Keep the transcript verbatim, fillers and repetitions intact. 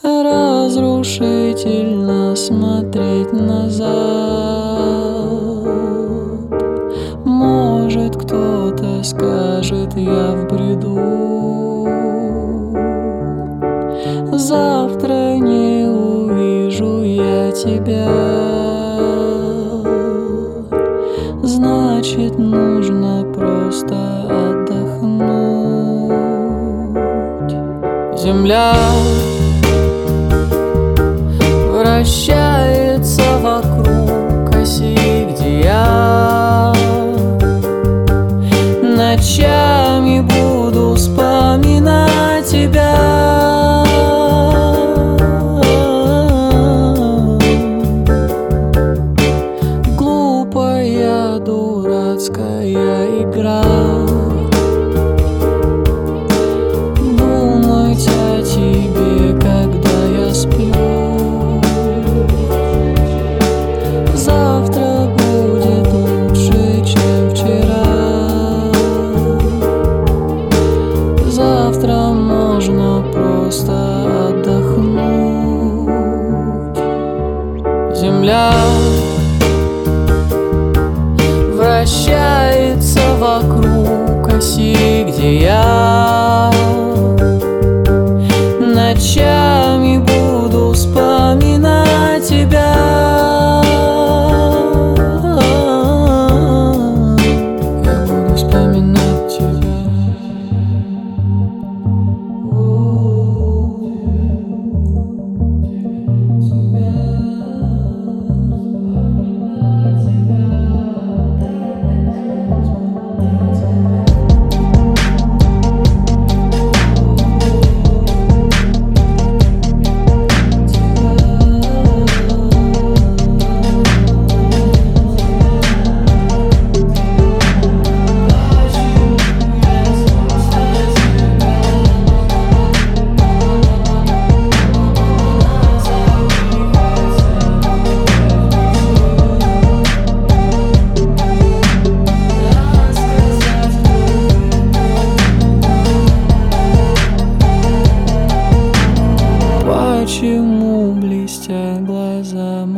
разрушительно смотреть назад. Может, кто-то скажет, я в бреду. Завтра не увижу я тебя. Значит, нужно просто отдохнуть. Земля вращается вокруг оси, где я ночами буду вспоминать тебя. Глупая, дурацкая игра. Думать о тебе, когда я сплю. Завтра будет лучше, чем вчера. Завтра можно просто отдохнуть. Земля вращается вокруг оси, где я ночами буду вспоминать тебя. Я буду вспоминать тебя. Почему блестят глаза мои?